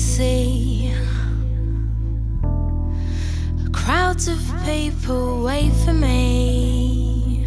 sea. Crowds of people wait for me.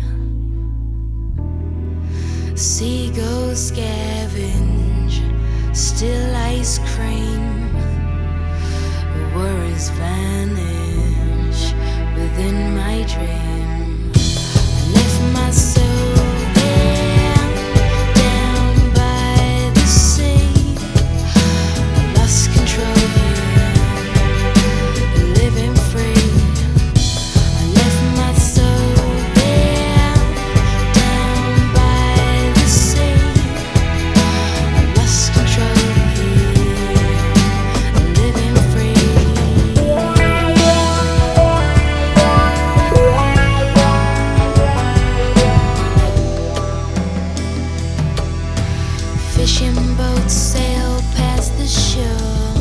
Seagulls scavenge still ice cream. Worries vanish within my dream. I left my soul there, down by the sea. I lost control here, living free. I left my soul there, down by the sea. I lost control here, living free. Fishing boats sail past the shore.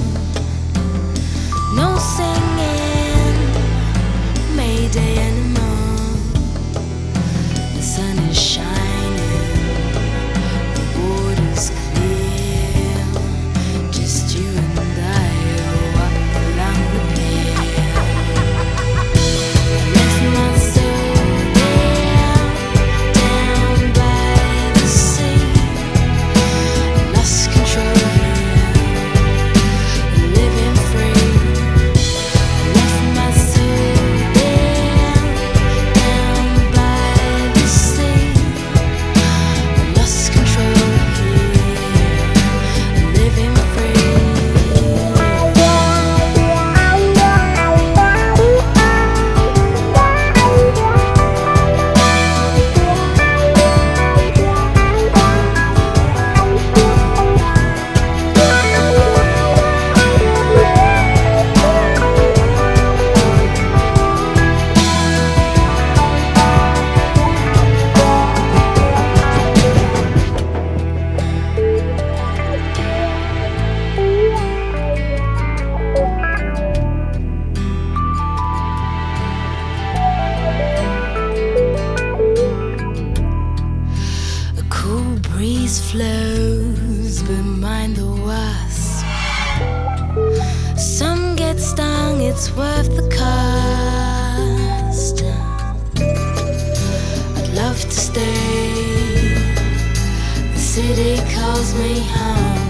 No singing, Mayday anymore. The sun is shining, the water's clear. Just you and I walk along the pier. I left my soul there, down by the sea. Lost control here, living free. I left my soul there, down by the sea. Lost control here, living free. A cool breeze flows behind the wasp. Some get stung, it's worth the cost. I'd love to stay. The city calls me home.